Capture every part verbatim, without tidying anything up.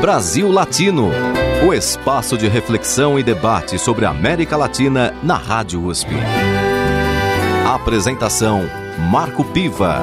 Brasil Latino, o espaço de reflexão e debate sobre a América Latina na Rádio U S P. Apresentação: Marco Piva.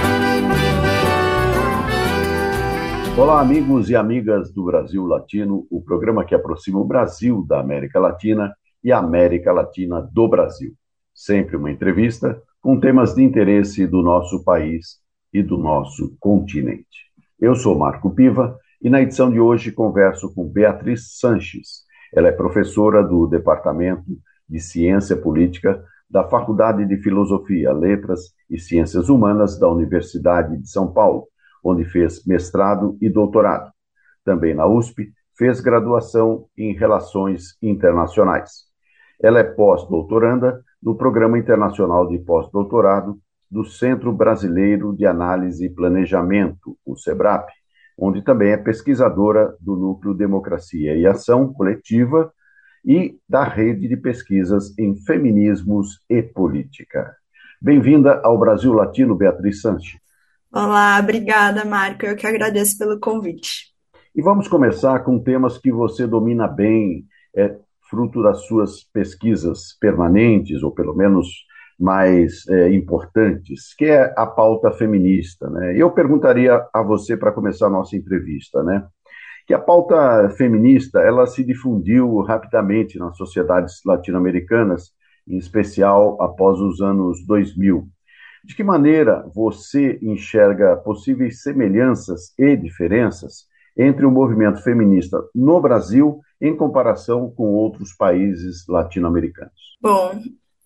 Olá, amigos e amigas do Brasil Latino, o programa que aproxima o Brasil da América Latina e a América Latina do Brasil. Sempre uma entrevista com temas de interesse do nosso país e do nosso continente. Eu sou Marco Piva e na edição de hoje converso com Beatriz Sanches. Ela é professora do Departamento de Ciência Política da Faculdade de Filosofia, Letras e Ciências Humanas da Universidade de São Paulo, onde fez mestrado e doutorado. Também na U S P, fez graduação em Relações Internacionais. Ela é pós-doutoranda no Programa Internacional de Pós-Doutorado do Centro Brasileiro de Análise e Planejamento, o SEBRAP, onde também é pesquisadora do Núcleo Democracia e Ação Coletiva e da Rede de Pesquisas em Feminismos e Política. Bem-vinda ao Brasil Latino, Beatriz Sanches. Olá, obrigada, Marco. Eu que agradeço pelo convite. E vamos começar com temas que você domina bem, é fruto das suas pesquisas permanentes, ou pelo menos mais é, importantes, que é a pauta feminista, né? Eu perguntaria a você, para começar a nossa entrevista, né, que a pauta feminista ela se difundiu rapidamente nas sociedades latino-americanas, em especial após os anos dois mil. De que maneira você enxerga possíveis semelhanças e diferenças entre o movimento feminista no Brasil em comparação com outros países latino-americanos? Bom,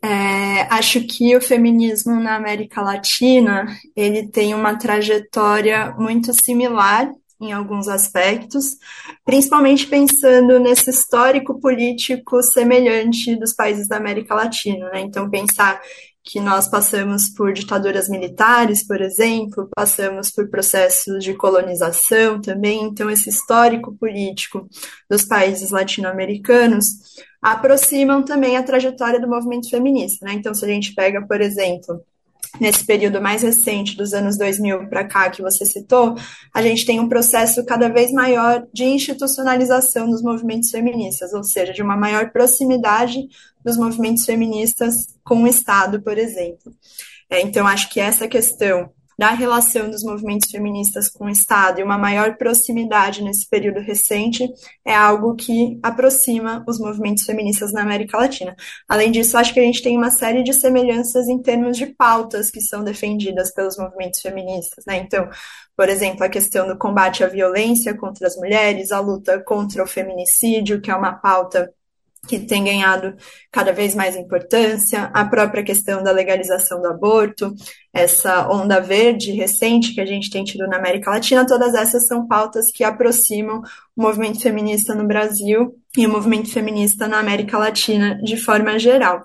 é, acho que o feminismo na América Latina ele tem uma trajetória muito similar em alguns aspectos, principalmente pensando nesse histórico político semelhante dos países da América Latina, né? Então, pensar que nós passamos por ditaduras militares, por exemplo, passamos por processos de colonização também, então esse histórico político dos países latino-americanos aproximam também a trajetória do movimento feminista, né? Então, se a gente pega, por exemplo, nesse período mais recente, dos anos dois mil para cá, que você citou, a gente tem um processo cada vez maior de institucionalização dos movimentos feministas, ou seja, de uma maior proximidade dos movimentos feministas com o Estado, por exemplo. É, então, acho que essa questão da relação dos movimentos feministas com o Estado e uma maior proximidade nesse período recente é algo que aproxima os movimentos feministas na América Latina. Além disso, acho que a gente tem uma série de semelhanças em termos de pautas que são defendidas pelos movimentos feministas, né? Então, por exemplo, a questão do combate à violência contra as mulheres, a luta contra o feminicídio, que é uma pauta que tem ganhado cada vez mais importância, a própria questão da legalização do aborto, essa onda verde recente que a gente tem tido na América Latina, todas essas são pautas que aproximam o movimento feminista no Brasil e o movimento feminista na América Latina de forma geral.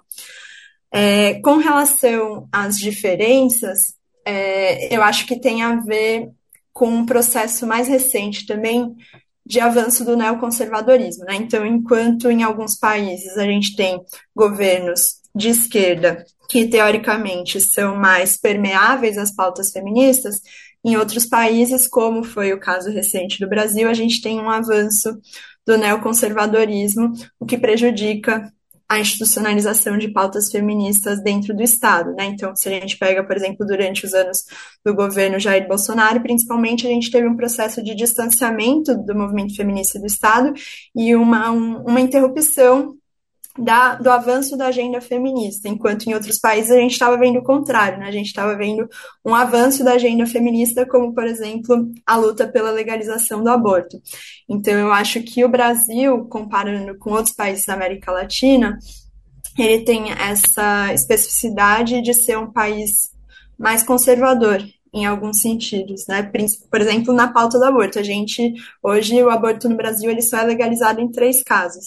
É, com relação às diferenças, é, eu acho que tem a ver com um processo mais recente também de avanço do neoconservadorismo, né? Então, enquanto em alguns países a gente tem governos de esquerda que, teoricamente, são mais permeáveis às pautas feministas, em outros países, como foi o caso recente do Brasil, a gente tem um avanço do neoconservadorismo, o que prejudica a institucionalização de pautas feministas dentro do Estado, né? Então, se a gente pega, por exemplo, durante os anos do governo Jair Bolsonaro, principalmente a gente teve um processo de distanciamento do movimento feminista do Estado e uma, um, uma interrupção da, do avanço da agenda feminista, enquanto em outros países a gente estava vendo o contrário, né? A gente estava vendo um avanço da agenda feminista, como, por exemplo, a luta pela legalização do aborto. Então, eu acho que o Brasil, comparando com outros países da América Latina, ele tem essa especificidade de ser um país mais conservador, em alguns sentidos, né? Por exemplo, na pauta do aborto. A gente, hoje, o aborto no Brasil, ele só é legalizado em três casos.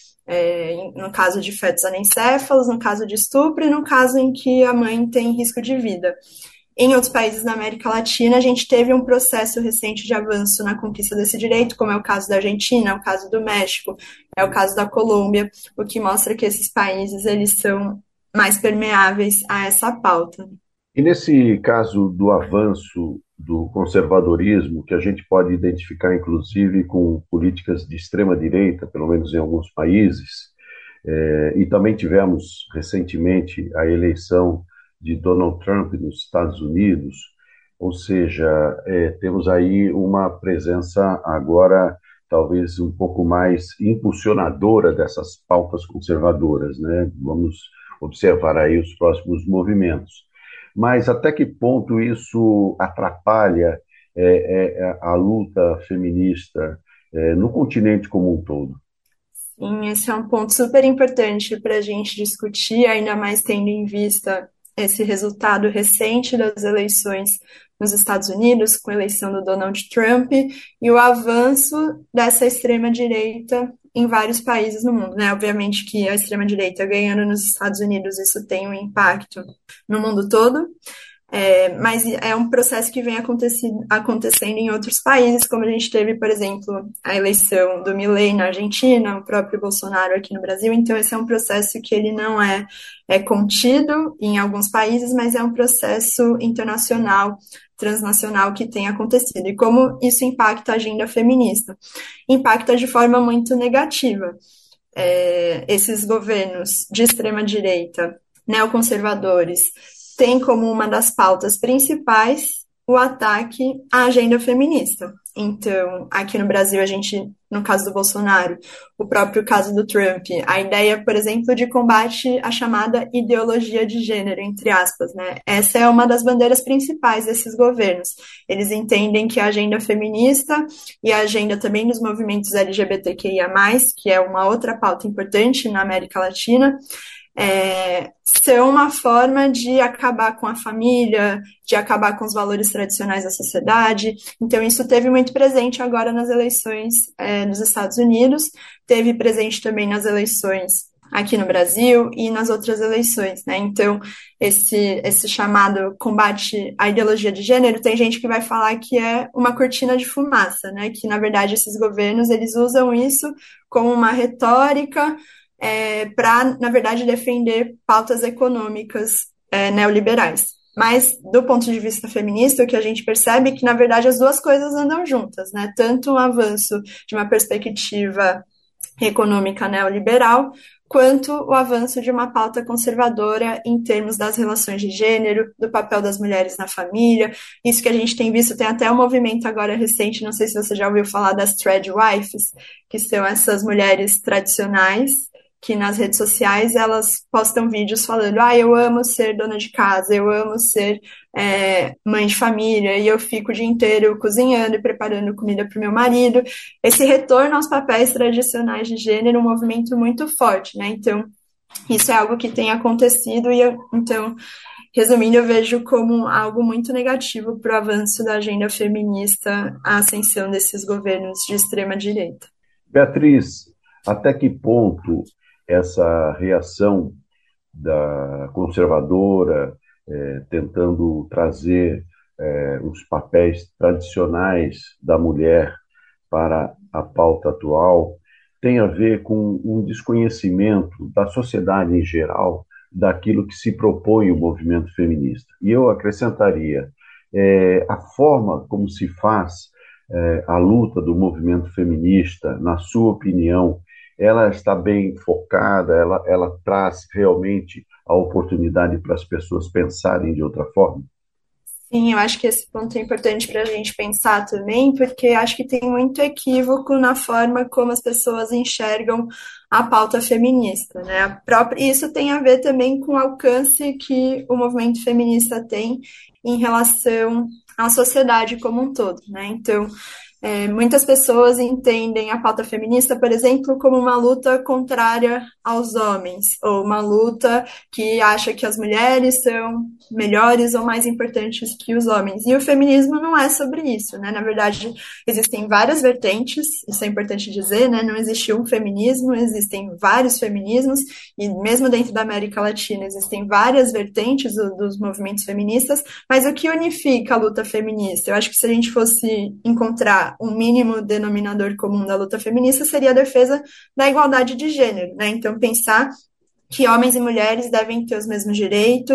É, no caso de fetos anencéfalos, no caso de estupro e no caso em que a mãe tem risco de vida. Em outros países da América Latina, a gente teve um processo recente de avanço na conquista desse direito, como é o caso da Argentina, é o caso do México, é o caso da Colômbia, o que mostra que esses países eles são mais permeáveis a essa pauta. E nesse caso do avanço do conservadorismo, que a gente pode identificar inclusive com políticas de extrema-direita, pelo menos em alguns países, eh, e também tivemos recentemente a eleição de Donald Trump nos Estados Unidos, ou seja, eh, temos aí uma presença agora talvez um pouco mais impulsionadora dessas pautas conservadoras, né? Vamos observar aí os próximos movimentos. Mas até que ponto isso atrapalha é, é, a luta feminista é, no continente como um todo? Sim, esse é um ponto super importante para a gente discutir, ainda mais tendo em vista esse resultado recente das eleições nos Estados Unidos, com a eleição do Donald Trump e o avanço dessa extrema-direita em vários países no mundo, né? Obviamente que a extrema-direita ganhando nos Estados Unidos, isso tem um impacto no mundo todo, é, mas é um processo que vem acontecendo em outros países, como a gente teve, por exemplo, a eleição do Milei na Argentina, o próprio Bolsonaro aqui no Brasil. Então, esse é um processo que ele não é, é contido em alguns países, mas é um processo internacional, transnacional que tem acontecido. E como isso impacta a agenda feminista? Impacta de forma muito negativa. É, esses governos de extrema-direita, neoconservadores, tem como uma das pautas principais o ataque à agenda feminista. Então, aqui no Brasil, a gente, no caso do Bolsonaro, o próprio caso do Trump, a ideia, por exemplo, de combate à chamada ideologia de gênero, entre aspas, né? Essa é uma das bandeiras principais desses governos. Eles entendem que a agenda feminista e a agenda também dos movimentos L G B T Q I A mais, que é uma outra pauta importante na América Latina, É, são uma forma de acabar com a família, de acabar com os valores tradicionais da sociedade. Então, isso teve muito presente agora nas eleições é, nos Estados Unidos, teve presente também nas eleições aqui no Brasil e nas outras eleições, né? Então, esse, esse chamado combate à ideologia de gênero, tem gente que vai falar que é uma cortina de fumaça, né? Que, na verdade, esses governos, eles usam isso como uma retórica É, para, na verdade, defender pautas econômicas é, neoliberais. Mas, do ponto de vista feminista, o que a gente percebe é que, na verdade, as duas coisas andam juntas, né? Tanto o avanço de uma perspectiva econômica neoliberal, quanto o avanço de uma pauta conservadora em termos das relações de gênero, do papel das mulheres na família. Isso que a gente tem visto, tem até um movimento agora recente, não sei se você já ouviu falar das threadwives, que são essas mulheres tradicionais que nas redes sociais elas postam vídeos falando, ah, eu amo ser dona de casa, eu amo ser é, mãe de família, e eu fico o dia inteiro cozinhando e preparando comida para o meu marido. Esse retorno aos papéis tradicionais de gênero é um movimento muito forte, né? Então, isso é algo que tem acontecido e eu, então, resumindo, eu vejo como algo muito negativo para o avanço da agenda feminista, a ascensão desses governos de extrema direita. Beatriz, até que ponto essa reação da conservadora, eh, tentando trazer eh, os papéis tradicionais da mulher para a pauta atual, tem a ver com um desconhecimento da sociedade em geral daquilo que se propõe o movimento feminista. E eu acrescentaria, eh, a forma como se faz eh, a luta do movimento feminista, na sua opinião, ela está bem focada, ela, ela traz realmente a oportunidade para as pessoas pensarem de outra forma? Sim, eu acho que esse ponto é importante para a gente pensar também, porque acho que tem muito equívoco na forma como as pessoas enxergam a pauta feminista, né? A própria, e isso tem a ver também com o alcance que o movimento feminista tem em relação à sociedade como um todo, né? Então, É, muitas pessoas entendem a pauta feminista, por exemplo, como uma luta contrária aos homens, ou uma luta que acha que as mulheres são melhores ou mais importantes que os homens. E o feminismo não é sobre isso, né? Na verdade, existem várias vertentes, isso é importante dizer, né? Não existe um feminismo, existem vários feminismos, e mesmo dentro da América Latina existem várias vertentes do, dos movimentos feministas, mas o que unifica a luta feminista? Eu acho que se a gente fosse encontrar um mínimo denominador comum da luta feminista seria a defesa da igualdade de gênero, né? Então, pensar que homens e mulheres devem ter os mesmos direitos,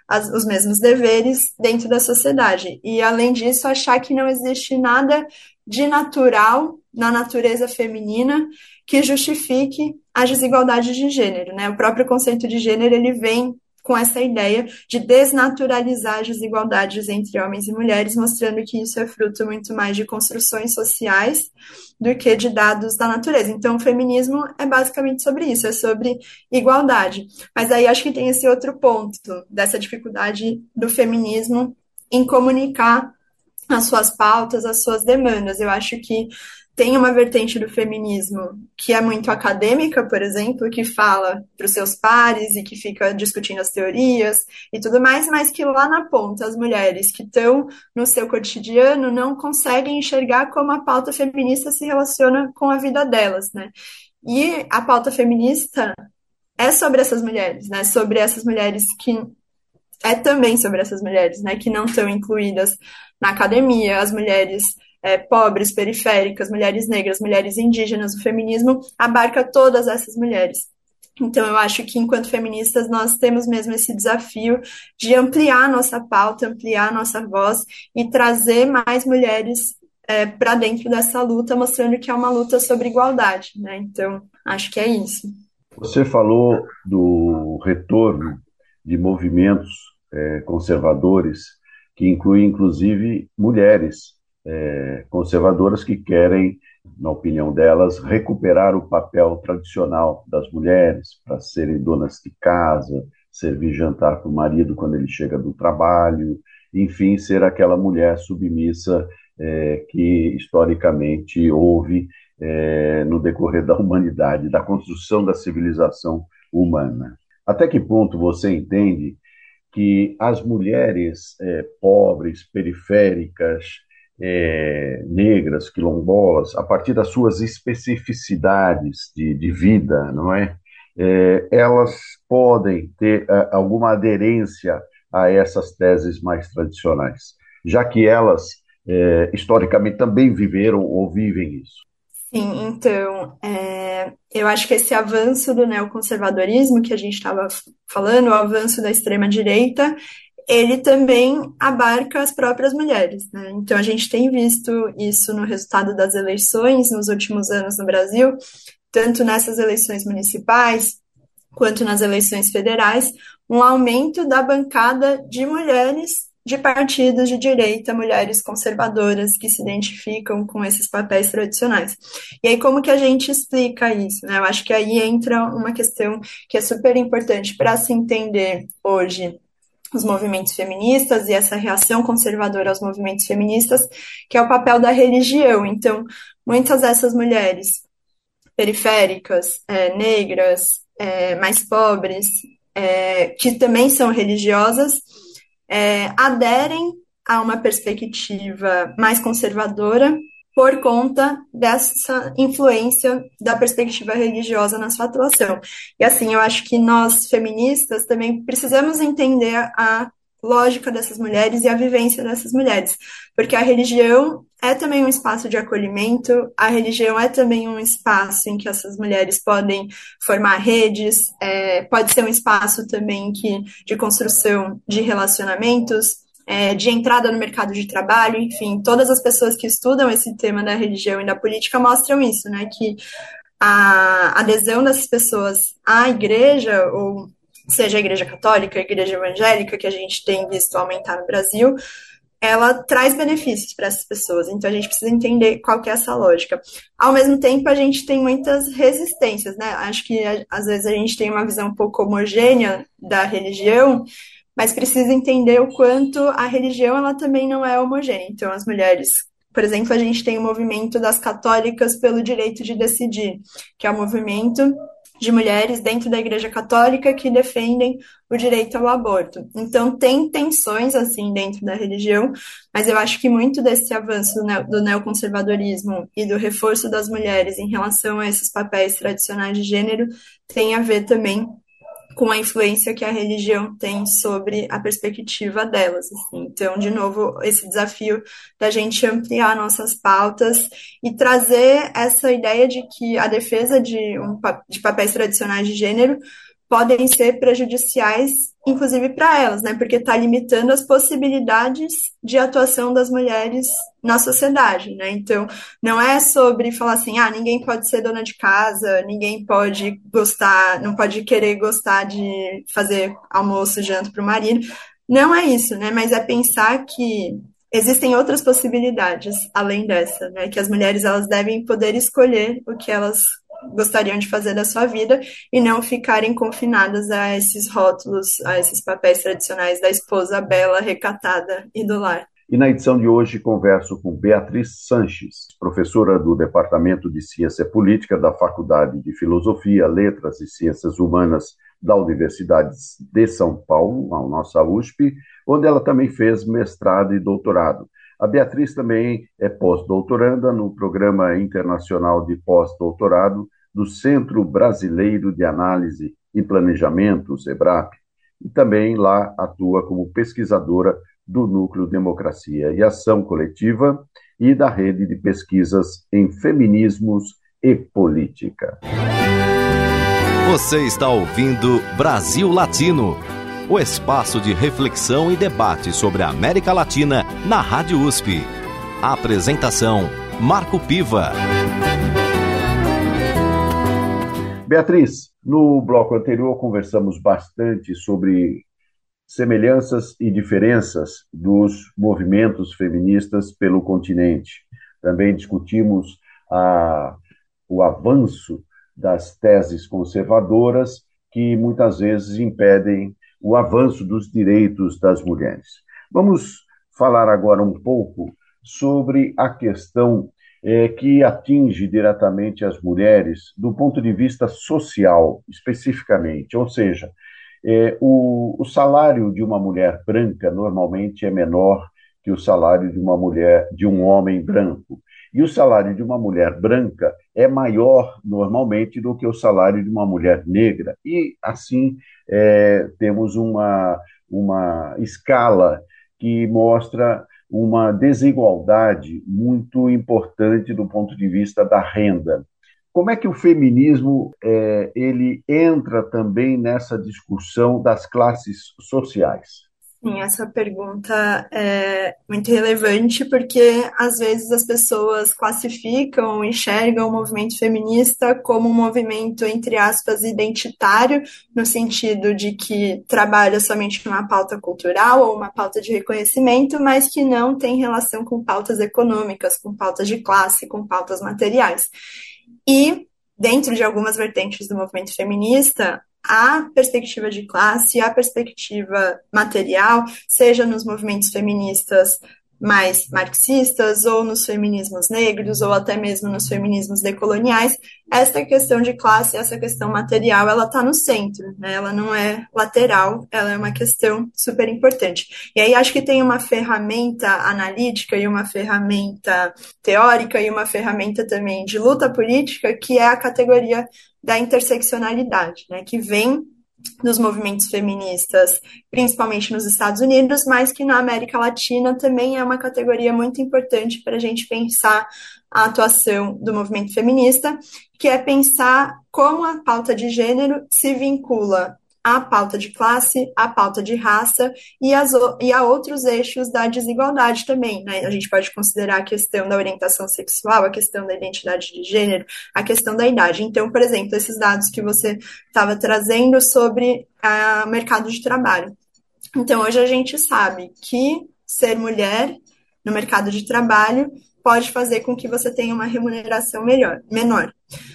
as, os mesmos deveres dentro da sociedade. E, além disso, achar que não existe nada de natural na natureza feminina que justifique as desigualdades de gênero, né? O próprio conceito de gênero, ele vem com essa ideia de desnaturalizar as desigualdades entre homens e mulheres, mostrando que isso é fruto muito mais de construções sociais do que de dados da natureza. Então, o feminismo é basicamente sobre isso, é sobre igualdade. Mas aí acho que tem esse outro ponto, dessa dificuldade do feminismo em comunicar as suas pautas, as suas demandas. Eu acho que tem uma vertente do feminismo que é muito acadêmica, por exemplo, que fala para os seus pares e que fica discutindo as teorias e tudo mais, mas que lá na ponta as mulheres que estão no seu cotidiano não conseguem enxergar como a pauta feminista se relaciona com a vida delas, né? E a pauta feminista é sobre essas mulheres, né? Sobre essas mulheres que é também sobre essas mulheres, né? Que não estão incluídas na academia, as mulheres É, pobres, periféricas, mulheres negras, mulheres indígenas. O feminismo abarca todas essas mulheres. Então, eu acho que, enquanto feministas, nós temos mesmo esse desafio de ampliar a nossa pauta, ampliar a nossa voz e trazer mais mulheres é, para dentro dessa luta, mostrando que é uma luta sobre igualdade, né? Então, acho que é isso. Você falou do retorno de movimentos é, conservadores, que incluem, inclusive, mulheres É, conservadoras que querem, na opinião delas, recuperar o papel tradicional das mulheres para serem donas de casa, servir jantar para o marido quando ele chega do trabalho, enfim, ser aquela mulher submissa é, que historicamente houve é, no decorrer da humanidade, da construção da civilização humana. Até que ponto você entende que as mulheres é, pobres, periféricas, É, negras, quilombolas, a partir das suas especificidades de, de vida, não é? É, elas podem ter a, alguma aderência a essas teses mais tradicionais, já que elas, é, historicamente, também viveram ou vivem isso. Sim, então, é, eu acho que esse avanço do neoconservadorismo que a gente estava falando, o avanço da extrema-direita, ele também abarca as próprias mulheres, né? Então, a gente tem visto isso no resultado das eleições nos últimos anos no Brasil, tanto nessas eleições municipais quanto nas eleições federais, um aumento da bancada de mulheres de partidos de direita, mulheres conservadoras que se identificam com esses papéis tradicionais. E aí, como que a gente explica isso, né? Eu acho que aí entra uma questão que é super importante para se entender hoje os movimentos feministas e essa reação conservadora aos movimentos feministas, que é o papel da religião. Então, muitas dessas mulheres periféricas, é, negras, é, mais pobres, é, que também são religiosas, é, aderem a uma perspectiva mais conservadora por conta dessa influência da perspectiva religiosa na sua atuação. E assim, eu acho que nós, feministas, também precisamos entender a lógica dessas mulheres e a vivência dessas mulheres, porque a religião é também um espaço de acolhimento, a religião é também um espaço em que essas mulheres podem formar redes, é, pode ser um espaço também que, de construção de relacionamentos, É, de entrada no mercado de trabalho, enfim, todas as pessoas que estudam esse tema da religião e da política mostram isso, né, que a adesão dessas pessoas à igreja, ou seja a igreja católica, a igreja evangélica, que a gente tem visto aumentar no Brasil, ela traz benefícios para essas pessoas, então a gente precisa entender qual que é essa lógica. Ao mesmo tempo, a gente tem muitas resistências, né, acho que às vezes a gente tem uma visão um pouco homogênea da religião, mas precisa entender o quanto a religião ela também não é homogênea. Então, as mulheres, por exemplo, a gente tem o movimento das católicas pelo direito de decidir, que é o movimento de mulheres dentro da Igreja Católica que defendem o direito ao aborto. Então, tem tensões, assim, dentro da religião, mas eu acho que muito desse avanço do neoconservadorismo e do reforço das mulheres em relação a esses papéis tradicionais de gênero tem a ver também com a influência que a religião tem sobre a perspectiva delas. Assim. Então, de novo, esse desafio da gente ampliar nossas pautas e trazer essa ideia de que a defesa de, um, de papéis tradicionais de gênero podem ser prejudiciais inclusive para elas, né? Porque está limitando as possibilidades de atuação das mulheres na sociedade, né? Então, não é sobre falar assim, ah, ninguém pode ser dona de casa, ninguém pode gostar, não pode querer gostar de fazer almoço e janta para o marido. Não é isso, né? Mas é pensar que existem outras possibilidades além dessa, né? Que as mulheres elas devem poder escolher o que elas gostariam de fazer da sua vida e não ficarem confinadas a esses rótulos, a esses papéis tradicionais da esposa bela, recatada e do lar. E na edição de hoje converso com Beatriz Sanches, professora do Departamento de Ciência Política da Faculdade de Filosofia, Letras e Ciências Humanas da Universidade de São Paulo, a nossa U S P, onde ela também fez mestrado e doutorado. A Beatriz também é pós-doutoranda no Programa Internacional de Pós-Doutorado do Centro Brasileiro de Análise e Planejamento, SEBRAP, e também lá atua como pesquisadora do Núcleo Democracia e Ação Coletiva e da Rede de Pesquisas em Feminismos e Política. Você está ouvindo Brasil Latino, o espaço de reflexão e debate sobre a América Latina na Rádio U S P. A apresentação, Marco Piva. Beatriz, no bloco anterior conversamos bastante sobre semelhanças e diferenças dos movimentos feministas pelo continente. Também discutimos a, o avanço das teses conservadoras que muitas vezes impedem o avanço dos direitos das mulheres. Vamos falar agora um pouco sobre a questão é, que atinge diretamente as mulheres do ponto de vista social, especificamente, ou seja, é, o, o salário de uma mulher branca normalmente é menor que o salário de uma mulher, de um homem branco. E o salário de uma mulher branca é maior, normalmente, do que o salário de uma mulher negra. E, assim, é, temos uma, uma escala que mostra uma desigualdade muito importante do ponto de vista da renda. Como é que o feminismo é, ele entra também nessa discussão das classes sociais? Sim, essa pergunta é muito relevante porque, às vezes, as pessoas classificam, enxergam o movimento feminista como um movimento, entre aspas, identitário, no sentido de que trabalha somente uma pauta cultural ou uma pauta de reconhecimento, mas que não tem relação com pautas econômicas, com pautas de classe, com pautas materiais. E, dentro de algumas vertentes do movimento feminista, a perspectiva de classe, a perspectiva material, seja nos movimentos feministas mais marxistas, ou nos feminismos negros, ou até mesmo nos feminismos decoloniais, essa questão de classe, essa questão material, ela está no centro, né? Ela não é lateral, ela é uma questão super importante. E aí acho que tem uma ferramenta analítica e uma ferramenta teórica e uma ferramenta também de luta política, que é a categoria da interseccionalidade, né? Que vem dos movimentos feministas, principalmente nos Estados Unidos, mas que na América Latina também é uma categoria muito importante para a gente pensar a atuação do movimento feminista, que é pensar como a pauta de gênero se vincula à pauta de classe, à pauta de raça e, as, e a outros eixos da desigualdade também, né? A gente pode considerar a questão da orientação sexual, a questão da identidade de gênero, a questão da idade. Então, por exemplo, esses dados que você estava trazendo sobre o mercado de trabalho. Então, hoje a gente sabe que ser mulher no mercado de trabalho pode fazer com que você tenha uma remuneração melhor, menor.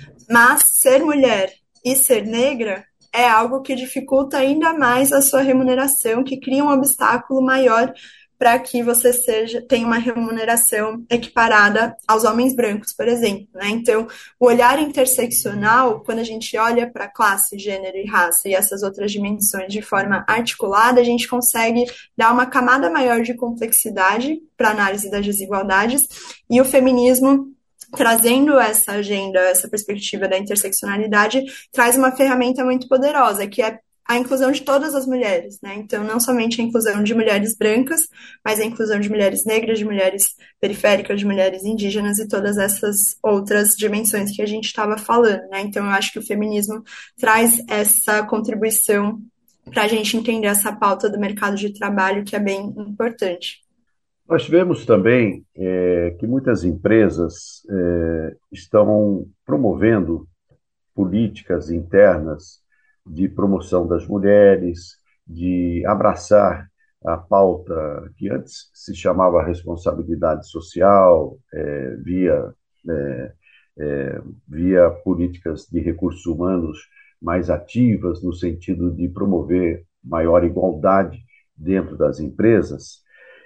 Mas ser mulher e ser negra é algo que dificulta ainda mais a sua remuneração, que cria um obstáculo maior para que você seja, tenha uma remuneração equiparada aos homens brancos, por exemplo, né? Então, o olhar interseccional, quando a gente olha para classe, gênero e raça e essas outras dimensões de forma articulada, a gente consegue dar uma camada maior de complexidade para a análise das desigualdades, e o feminismo, trazendo essa agenda, essa perspectiva da interseccionalidade, traz uma ferramenta muito poderosa, que é a inclusão de todas as mulheres, né? Então, não somente a inclusão de mulheres brancas, mas a inclusão de mulheres negras, de mulheres periféricas, de mulheres indígenas e todas essas outras dimensões que a gente estava falando, né? Então, eu acho que o feminismo traz essa contribuição para a gente entender essa pauta do mercado de trabalho, que é bem importante. Nós vemos também é, que muitas empresas é, estão promovendo políticas internas de promoção das mulheres, de abraçar a pauta que antes se chamava responsabilidade social, é, via, é, é, via políticas de recursos humanos mais ativas, no sentido de promover maior igualdade dentro das empresas.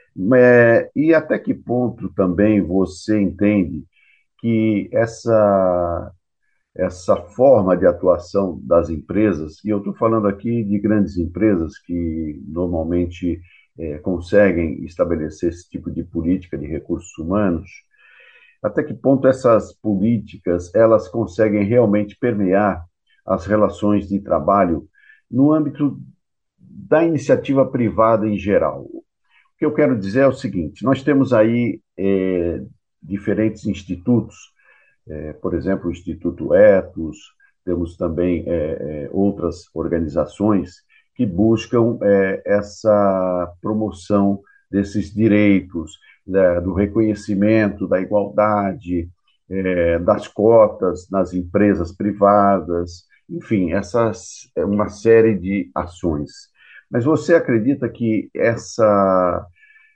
É, e até que ponto também você entende que essa essa forma de atuação das empresas, e eu estou falando aqui de grandes empresas que normalmente é, conseguem estabelecer esse tipo de política de recursos humanos, até que ponto essas políticas elas conseguem realmente permear as relações de trabalho no âmbito da iniciativa privada em geral. O que eu quero dizer é o seguinte: nós temos aí é, diferentes institutos, é, por exemplo, o Instituto Etos, temos também é, é, outras organizações que buscam é, essa promoção desses direitos, né, do reconhecimento, da igualdade, é, das cotas nas empresas privadas, enfim, essas é uma série de ações. Mas você acredita que essa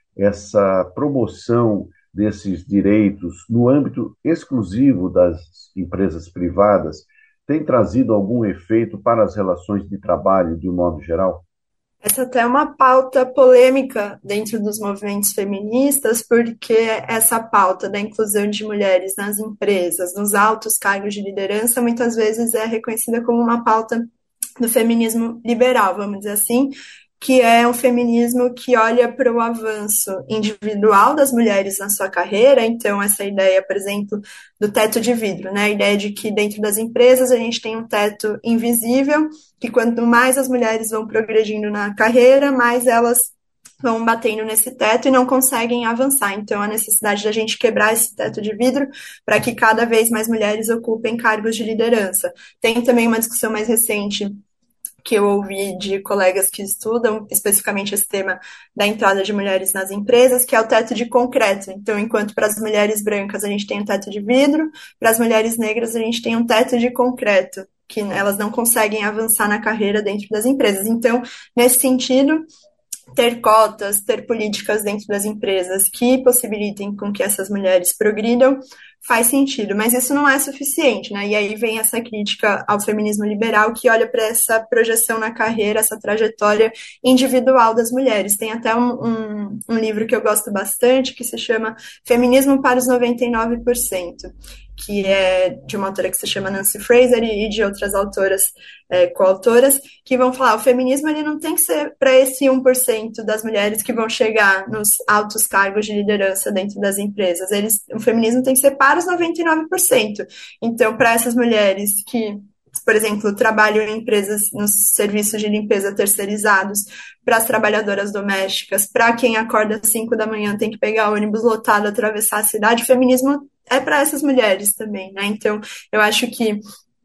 essa promoção desses direitos no âmbito exclusivo das empresas privadas tem trazido algum efeito para as relações de trabalho de um modo geral? Essa até é uma pauta polêmica dentro dos movimentos feministas, porque essa pauta da inclusão de mulheres nas empresas, nos altos cargos de liderança, muitas vezes é reconhecida como uma pauta do feminismo liberal, vamos dizer assim, que é um feminismo que olha para o avanço individual das mulheres na sua carreira. Então, essa ideia, por exemplo, do teto de vidro, né? A ideia de que dentro das empresas a gente tem um teto invisível, que quanto mais as mulheres vão progredindo na carreira, mais elas vão batendo nesse teto e não conseguem avançar. Então, a necessidade da gente quebrar esse teto de vidro para que cada vez mais mulheres ocupem cargos de liderança. Tem também uma discussão mais recente que eu ouvi de colegas que estudam especificamente esse tema da entrada de mulheres nas empresas, que é o teto de concreto. Então, enquanto para as mulheres brancas a gente tem um teto de vidro, para as mulheres negras a gente tem um teto de concreto, que elas não conseguem avançar na carreira dentro das empresas. Então, nesse sentido, ter cotas, ter políticas dentro das empresas que possibilitem com que essas mulheres progridam, faz sentido, mas isso não é suficiente, né? E aí vem essa crítica ao feminismo liberal que olha para essa projeção na carreira, essa trajetória individual das mulheres. Tem até um, um, um livro que eu gosto bastante que se chama Feminismo para os noventa e nove por cento, que é de uma autora que se chama Nancy Fraser e de outras autoras é, coautoras, que vão falar, o feminismo ele não tem que ser para esse um por cento das mulheres que vão chegar nos altos cargos de liderança dentro das empresas. Eles, o feminismo tem que ser para os noventa e nove por cento. Então, para essas mulheres que, por exemplo, trabalham em empresas nos serviços de limpeza terceirizados, para as trabalhadoras domésticas, para quem acorda às cinco da manhã tem que pegar ônibus lotado, atravessar a cidade, o feminismo é para essas mulheres também, né? Então, eu acho que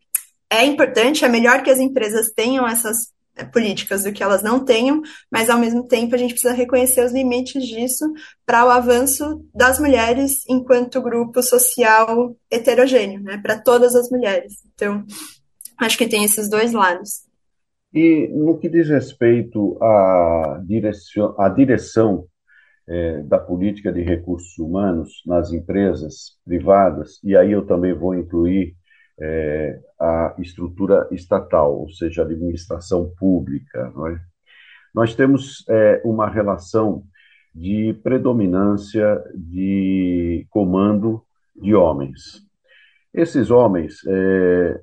é importante, é melhor que as empresas tenham essas políticas do que elas não tenham, mas ao mesmo tempo a gente precisa reconhecer os limites disso para o avanço das mulheres enquanto grupo social heterogêneo, né? Para todas as mulheres. Então, acho que tem esses dois lados. E no que diz respeito à direção, à direção é, da política de recursos humanos nas empresas privadas, e aí eu também vou incluir é, a estrutura estatal, ou seja, a administração pública, não é? Nós temos é, uma relação de predominância de comando de homens. Esses homens, é,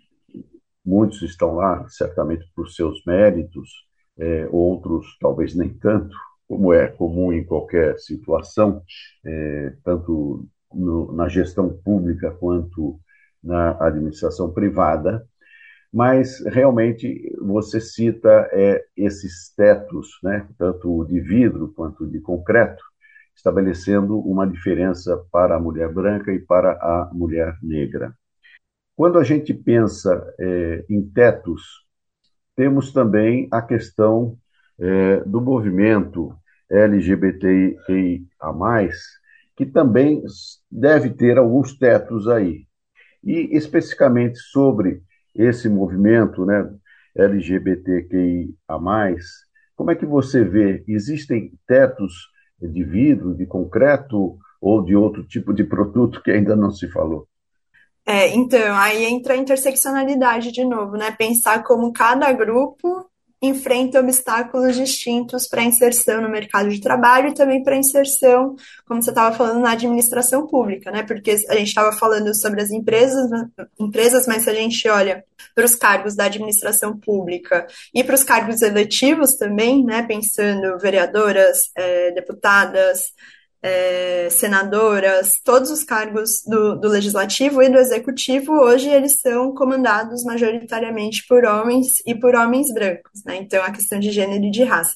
muitos estão lá, certamente por seus méritos, é, outros talvez nem tanto, como é comum em qualquer situação, é, tanto no, na gestão pública quanto na administração privada, mas realmente você cita é, esses tetos, né, tanto de vidro quanto de concreto, estabelecendo uma diferença para a mulher branca e para a mulher negra. Quando a gente pensa é, em tetos, temos também a questão é, do movimento L G B T Q I A mais, que também deve ter alguns tetos aí. E especificamente sobre esse movimento, né, L G B T Q I A mais, como é que você vê? Existem tetos de vidro, de concreto ou de outro tipo de produto que ainda não se falou? É, então, aí entra a interseccionalidade de novo, né? Pensar como cada grupo enfrenta obstáculos distintos para a inserção no mercado de trabalho e também para a inserção, como você estava falando, na administração pública, né? Porque a gente estava falando sobre as empresas, empresas, mas se a gente olha para os cargos da administração pública e para os cargos eletivos também, né? Pensando vereadoras, é, deputadas, É, senadoras, todos os cargos do, do legislativo e do executivo, hoje eles são comandados majoritariamente por homens e por homens brancos, né? Então, a questão de gênero e de raça.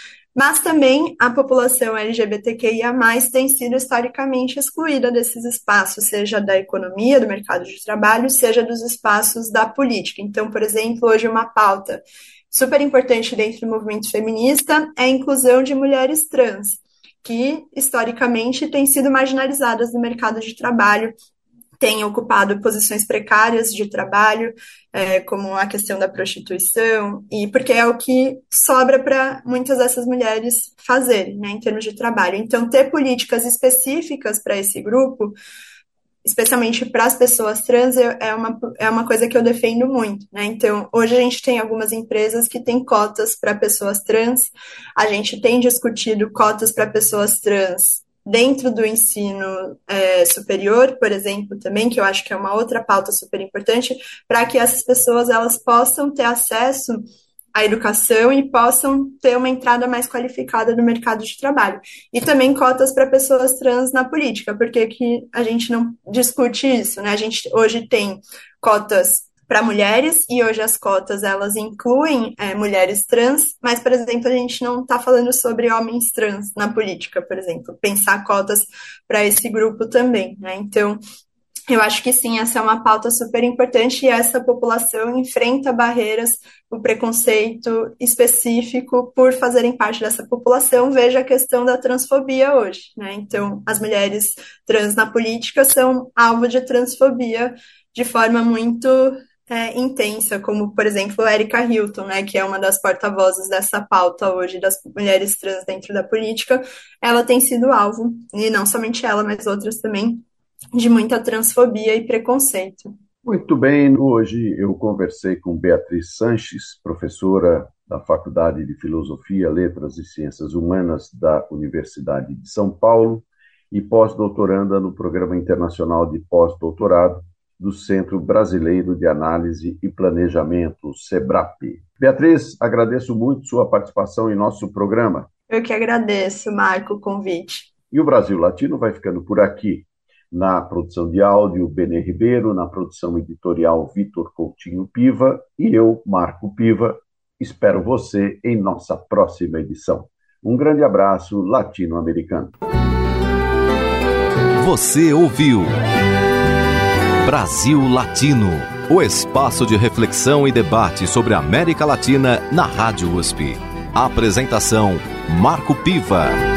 Mas também a população L G B T Q I A mais, tem sido historicamente excluída desses espaços, seja da economia, do mercado de trabalho, seja dos espaços da política. Então, por exemplo, hoje uma pauta super importante dentro do movimento feminista é a inclusão de mulheres trans, que historicamente têm sido marginalizadas no mercado de trabalho, têm ocupado posições precárias de trabalho, é, como a questão da prostituição, e porque é o que sobra para muitas dessas mulheres fazerem, né, em termos de trabalho. Então, ter políticas específicas para esse grupo, especialmente para as pessoas trans, é uma, é uma coisa que eu defendo muito, né? Então, hoje a gente tem algumas empresas que têm cotas para pessoas trans, a gente tem discutido cotas para pessoas trans dentro do ensino é, superior, por exemplo, também, que eu acho que é uma outra pauta super importante, para que essas pessoas elas possam ter acesso a educação e possam ter uma entrada mais qualificada no mercado de trabalho. E também cotas para pessoas trans na política, porque que a gente não discute isso, né? A gente hoje tem cotas para mulheres, e hoje as cotas, elas incluem é, mulheres trans, mas, por exemplo, a gente não está falando sobre homens trans na política, por exemplo, pensar cotas para esse grupo também, né? Então, eu acho que sim, essa é uma pauta super importante, e essa população enfrenta barreiras, o preconceito específico por fazerem parte dessa população. Veja a questão da transfobia hoje, né? Então, as mulheres trans na política são alvo de transfobia de forma muito é, intensa, como, por exemplo, Erika Hilton, né, que é uma das porta-vozes dessa pauta hoje das mulheres trans dentro da política. Ela tem sido alvo, e não somente ela, mas outras também, de muita transfobia e preconceito. Muito bem, hoje eu conversei com Beatriz Sanches, professora da Faculdade de Filosofia, Letras e Ciências Humanas da Universidade de São Paulo e pós-doutoranda no Programa Internacional de Pós-Doutorado do Centro Brasileiro de Análise e Planejamento, SEBRAP. Beatriz, agradeço muito sua participação em nosso programa. Eu que agradeço, Marco, o convite. E o Brasil Latino vai ficando por aqui. Na produção de áudio, Benê Ribeiro, na produção editorial, Vitor Coutinho Piva, e eu, Marco Piva, espero você em nossa próxima edição. Um grande abraço latino-americano. Você ouviu Brasil Latino, o espaço de reflexão e debate sobre a América Latina na Rádio U S P. Apresentação, Marco Piva.